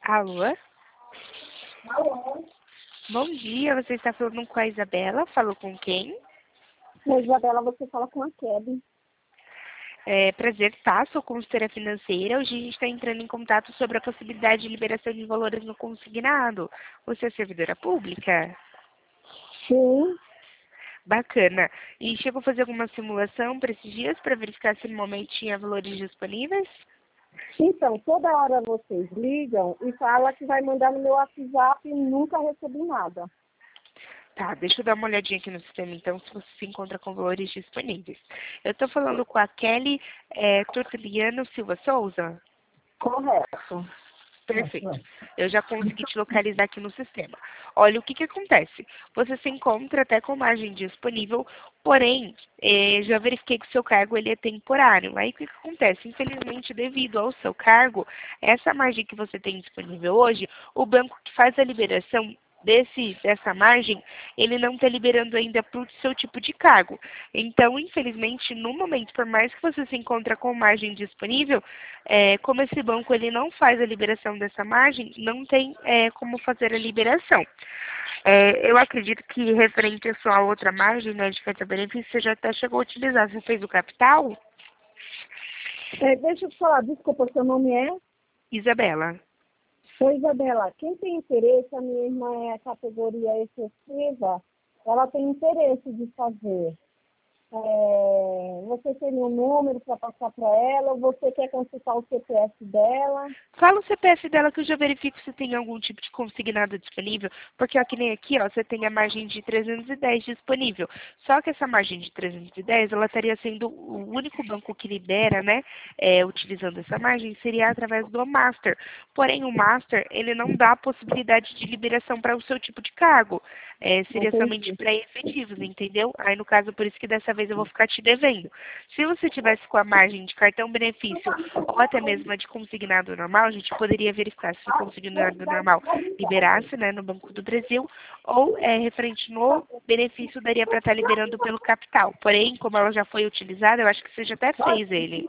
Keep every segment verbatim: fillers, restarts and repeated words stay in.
Alô? Alô? Bom dia, você está falando com a Isabela? Falou com quem? Na Isabela, você fala com a Kelly. É, prazer, tá? Sou consultora financeira. Hoje a gente está entrando em contato sobre a possibilidade de liberação de valores no consignado. Você é servidora pública? Sim. Bacana. E chegou a fazer alguma simulação para esses dias para verificar se no momento tinha valores disponíveis? Então, toda hora vocês ligam e falam que vai mandar no meu WhatsApp e nunca recebi nada. Tá, deixa eu dar uma olhadinha aqui no sistema, então, se você se encontra com valores disponíveis. Eu estou falando com a Kelly é, Tortiliano Silva Souza? Correto. Perfeito. Eu já consegui te localizar aqui no sistema. Olha, o que que acontece? Você se encontra até com margem disponível, porém, eh, já verifiquei que o seu cargo ele é temporário. Aí, o que que acontece? Infelizmente, devido ao seu cargo, essa margem que você tem disponível hoje, o banco que faz a liberação desse, dessa margem, ele não está liberando ainda para o seu tipo de cargo. Então, infelizmente, no momento, por mais que você se encontra com margem disponível, é, como esse banco ele não faz a liberação dessa margem, não tem é, como fazer a liberação. É, eu acredito que referente à sua outra margem, né, de benefício, você já até chegou a utilizar. Você fez o capital? É, deixa eu te falar, desculpa, seu nome é? Isabela. Oi, Isabela, quem tem interesse, a minha irmã é categoria excessiva, ela tem interesse de fazer. É, você teria um número para passar para ela, ou você quer consultar o C P F dela? Fala o C P F dela que eu já verifico se tem algum tipo de consignado disponível, porque ó, que nem aqui, ó, você tem a margem de trezentos e dez disponível. Só que essa margem de trezentos e dez, ela estaria sendo o único banco que libera, né, é, utilizando essa margem, seria através do Master. Porém, o Master, ele não dá a possibilidade de liberação para o seu tipo de cargo. É, seria somente Entendi. para efetivos, entendeu? Aí, no caso, por isso que dessa vez eu vou ficar te devendo. Se você tivesse com a margem de cartão benefício ou até mesmo a de consignado normal, a gente poderia verificar se o consignado normal liberasse, né, no Banco do Brasil, ou é, referente no benefício daria para estar liberando pelo capital. Porém, como ela já foi utilizada, eu acho que você já até fez ele.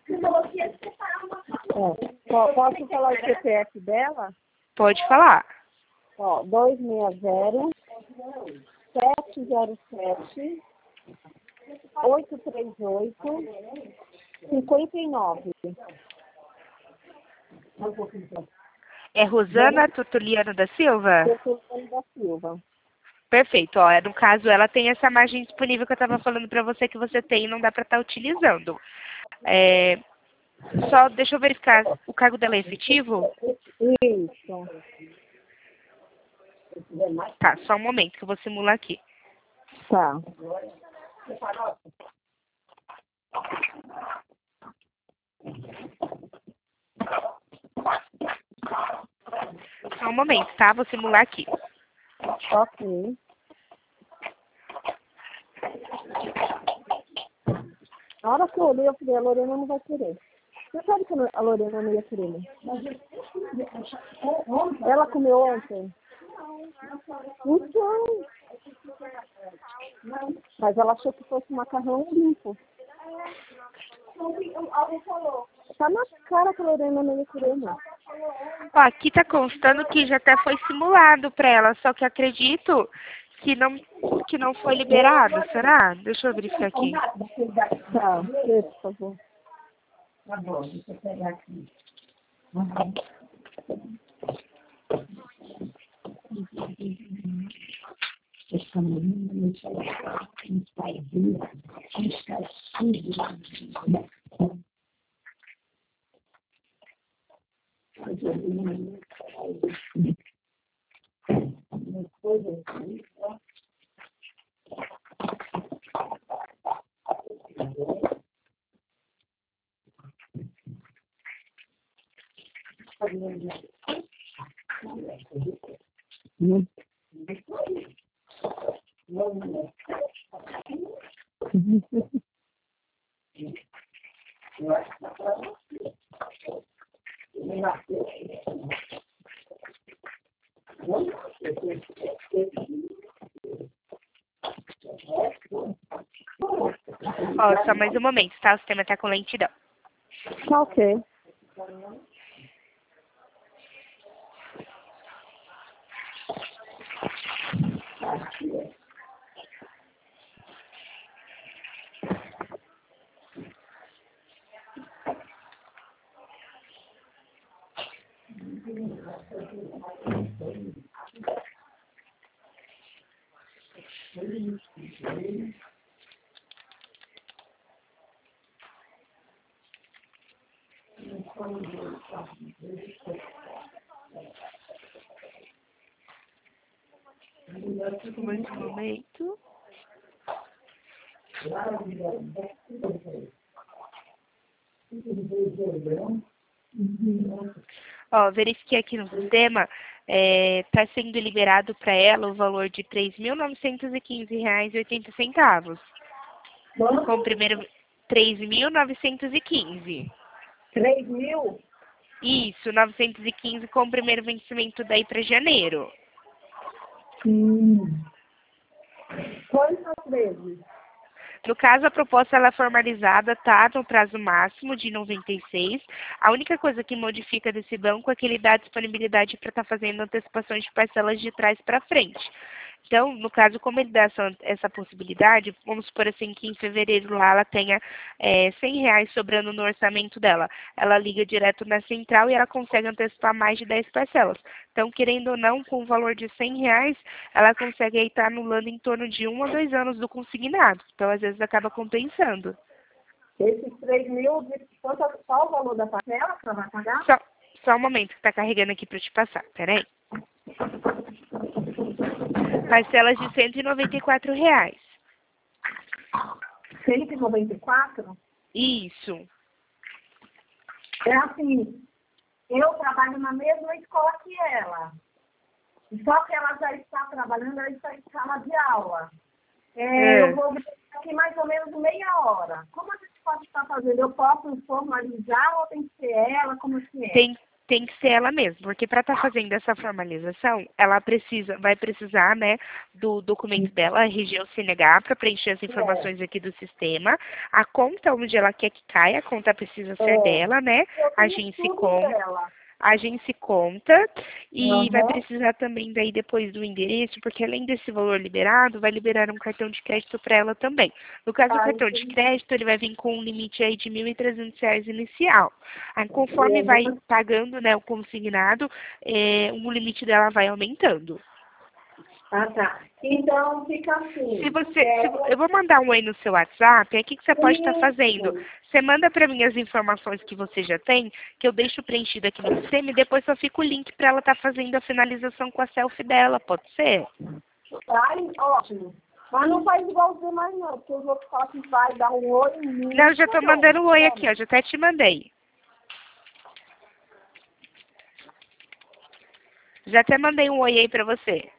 É. Ó, posso falar o C P F dela? Pode falar. Ó, dois seis zero, sete zero sete, oito três oito, cinco nove. É Rosana Tutuliano da Silva? Doutor da Silva. Perfeito. Ó, no caso, ela tem essa margem disponível que eu estava falando para você que você tem e não dá para estar utilizando. É, só deixa eu verificar, o cargo dela é efetivo? Isso. Tá, só um momento que eu vou simular aqui. Tá. Só um momento, tá? Vou simular aqui. Ok. Na hora que eu olhei, eu falei, a Lorena não vai querer. Você sabe que a Lorena não ia querer, né? Ela comeu ontem? Então. Mas ela achou que fosse macarrão limpo. Tá na cara que a Lorena não ia querer, não. Ó, aqui tá constando que já até foi simulado para ela, só que acredito que não, que não foi liberado, será? Deixa eu verificar aqui. Tá, vê, por favor. Tá bom, deixa eu pegar aqui. Ó, só mais um momento, tá? O sistema tá com lentidão. Tá ok. Um momento. Ó, verifiquei aqui no sistema, está sendo liberado para ela o valor de três mil novecentos e quinze reais e oitenta centavos. Com o primeiro três mil novecentos e quinze. três mil? Isso, novecentos e quinze com o primeiro vencimento daí para janeiro. Hum. Quantas vezes? No caso, a proposta ela é formalizada, tá no prazo máximo de noventa e seis. A única coisa que modifica desse banco é que ele dá disponibilidade para estar fazendo antecipações de parcelas de trás para frente. Então, no caso, como ele dá essa, essa possibilidade, vamos supor assim que em fevereiro lá ela tenha é, cem reais sobrando no orçamento dela. Ela liga direto na central e ela consegue antecipar mais de dez parcelas. Então, querendo ou não, com o valor de cem reais, ela consegue aí estar anulando em torno de um a dois anos do consignado. Então, às vezes, acaba compensando. Esses três mil, de quanto, qual o valor da parcela que ela vai pagar? Só, só um momento que está carregando aqui para te passar. Peraí. Parcelas de cento e noventa e quatro reais. cento e noventa e quatro? Isso. É assim, eu trabalho na mesma escola que ela. Só que ela já está trabalhando, ela está em sala de aula. É, É. Eu vou aqui mais ou menos meia hora. Como a gente pode estar fazendo? Eu posso formalizar ou tem que ser ela? Como que é? Tem, tem que ser ela mesma, porque para estar fazendo essa formalização, ela precisa, vai precisar, né, do documento dela, R G ou C N H, para preencher as informações aqui do sistema. A conta onde ela quer que caia, a conta precisa ser É. dela, né? Eu A tenho agência tudo conta. dela. A agência conta e vai Uhum. precisar também daí depois do endereço, porque além desse valor liberado, vai liberar um cartão de crédito para ela também. No caso do Ah, cartão de entendi. crédito, ele vai vir com um limite aí de mil e trezentos reais inicial. Aí, conforme Uhum. vai pagando, né, o consignado, é, o limite dela vai aumentando. Ah, tá. Então, fica assim. Se você, É, se vo- eu vou mandar um oi no seu WhatsApp, aí o que, que você pode estar fazendo? isso. Você manda para mim as informações que você já tem, que eu deixo preenchido aqui no sistema, e depois só fica o link para ela estar fazendo a finalização com a selfie dela, pode ser? Ai, ótimo. Mas não faz igual os demais, não, porque os outros falam que vai dar um oi em mim. Não, eu já estou Não, mandando um oi não. aqui, ó, já até te mandei. Já até mandei um oi aí para você.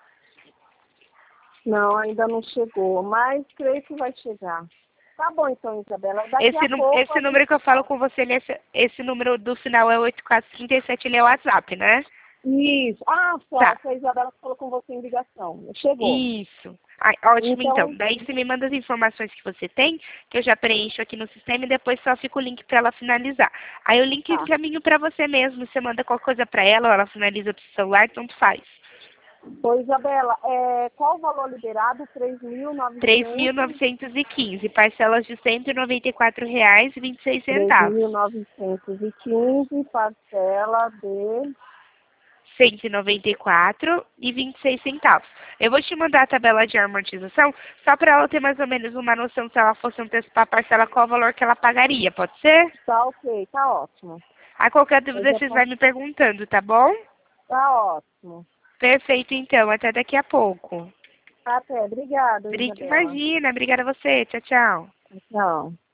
Não, ainda não chegou, mas creio que vai chegar. Tá bom, então, Isabela. Daqui Esse, a num- pouco esse a número gente que eu falo com você, ele é esse, esse número do final é oito quatro três sete, ele é o WhatsApp, né? Isso. Ah, Tá. certo. A Isabela falou com você em ligação. Chegou. Isso. Ai, ótimo, então. Então, Daí você me manda as informações que você tem, que eu já preencho aqui no sistema e depois só fica o link para ela finalizar. Aí o link tá. encaminho para você mesmo. Você manda qualquer coisa para ela ou ela finaliza pro celular, tanto faz. Ô, Isabela, é, qual o valor liberado? três mil e novecentos. três mil novecentos e quinze, parcelas de cento e noventa e quatro reais e vinte e seis três centavos. mil novecentos e quinze, parcela de... cento e noventa e quatro reais e vinte e seis centavos. Eu vou te mandar a tabela de amortização, só para ela ter mais ou menos uma noção, se ela fosse antecipar a parcela, qual o valor que ela pagaria, pode ser? Tá ok, tá ótimo. A qualquer Eu dúvida, já vocês posso- vão me perguntando, tá bom? Tá ótimo. Perfeito, então. Até daqui a pouco. Até, obrigada, Bri- Isabela. Imagina. Obrigada a você. Tchau, tchau. Tchau.